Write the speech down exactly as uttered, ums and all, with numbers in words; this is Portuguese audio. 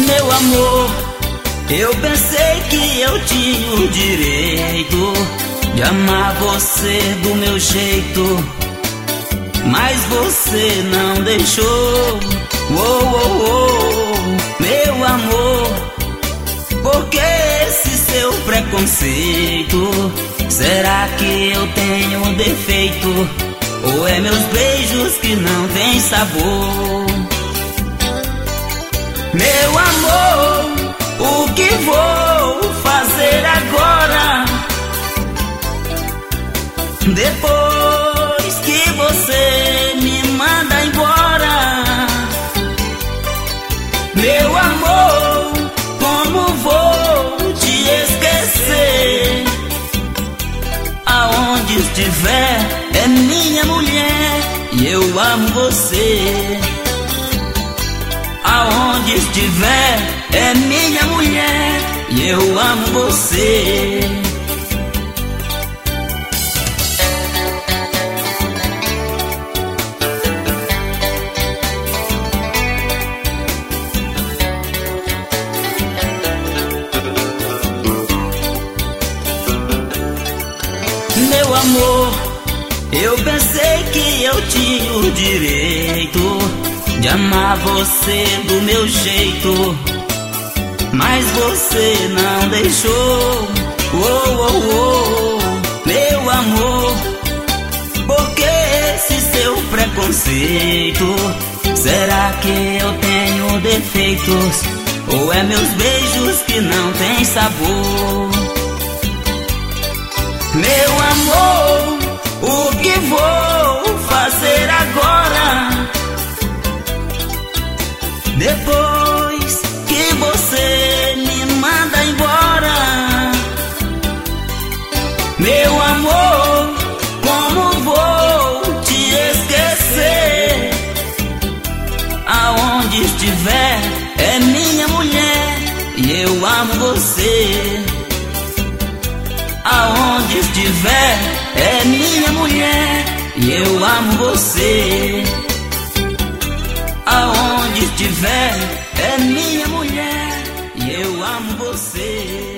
Meu amor, eu pensei que eu tinha o direito de amar você do meu jeito, mas você não deixou. Oh, oh, oh, meu amor, por que esse seu preconceito? Será que eu tenho um defeito? Ou é meus beijos que não têm sabor? Meu amor, o que vou fazer agora? Depois que você me manda embora. Meu amor, como vou te esquecer? Aonde estiver é minha mulher e eu amo você. Aonde estiver é minha mulher e eu amo você. Meu amor, eu pensei que eu tinha o direito de amar você do meu jeito, mas você não deixou. Oh, oh, oh, meu amor, por que esse seu preconceito? Será que eu tenho defeitos? Ou é meus beijos que não têm sabor? Meu amor, o que vou fazer agora? Depois que você me manda embora. Meu amor, como vou te esquecer? Aonde estiver é minha mulher e eu amo você. Aonde estiver é minha mulher e eu amo você. Aonde estiver é minha mulher e eu amo você.